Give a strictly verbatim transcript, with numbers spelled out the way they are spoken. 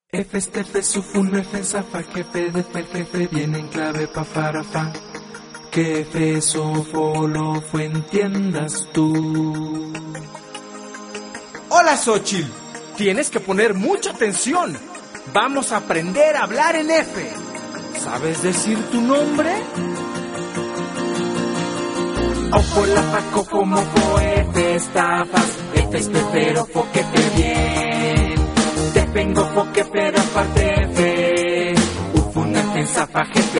F, este, F, sufun, F, zafa, jefe, de, fe, jefe, viene en clave, pa, para, fa. Que F, sofo, lo, fue, entiendas tú. Hola, Xochitl. Tienes que poner mucha atención. Vamos a aprender a hablar en F. ¿Sabes decir tu nombre? Ojo, la, fa, cojo, mojo, F, estafas, F, este, pero, fo, que te bien. Te vengo, fo, que pero, aparte, F. Ufun, F, zafa, jefe.